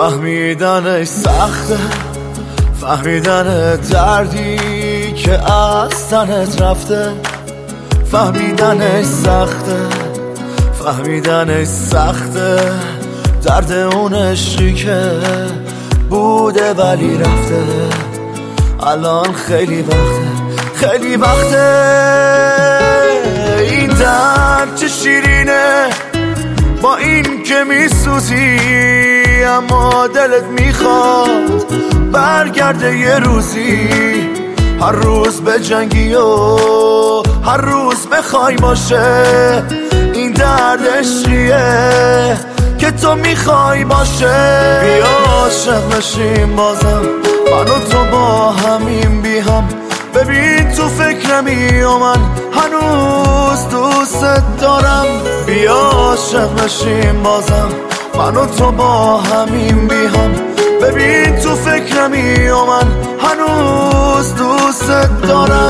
فهمیدنش سخته، فهمیدن دردی که از تنت رفته. فهمیدنش سخته، فهمیدنش سخته، درد اون عشقی که بوده ولی رفته. الان خیلی وقته، خیلی وقته. این درد چه شیرینه با این که میسوزی، اما دلت میخواد برگرده یه روزی. هر روز به جنگی و هر روز بخوای باشه. این درد عشقیه که تو میخوای باشه. بیا عاشق نشیم بازم، من و تو با همین بی هم. ببین تو فکرمی و من هنوز دوست دارم. بیا عاشق نشیم بازم، من و تو با همین بی هم. ببین تو فکرمی و من هنوز دوست دارم.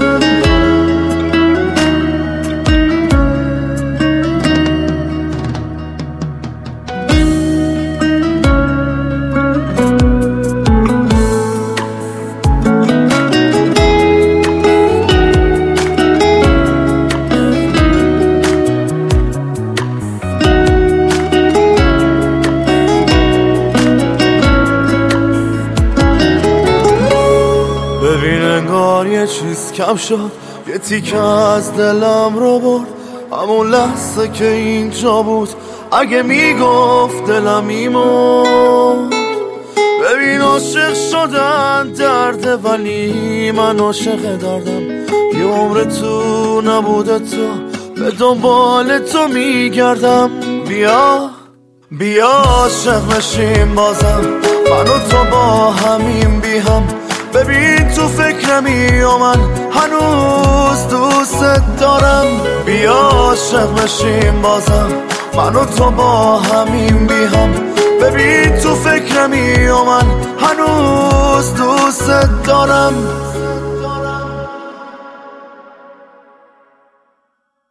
ببین انگار یه چیز کم شد، یه تیکه از دلم رو برد. همون لحظه که اینجا بود اگه میگفت دلم میمرد. ببین عاشق شدن درده ولی من عاشق دردم. یه عمر تو نبوده تو به دنبال تو میگردم. بیا عاشق نشیم بازم، من و تو با همین بی هم. ببین تو فکرمی و من هنوز دوست دارم. بیا عاشق نشیم بازم، من و تو با همین بی هم. ببین تو فکرمی و من هنوز دوست دارم.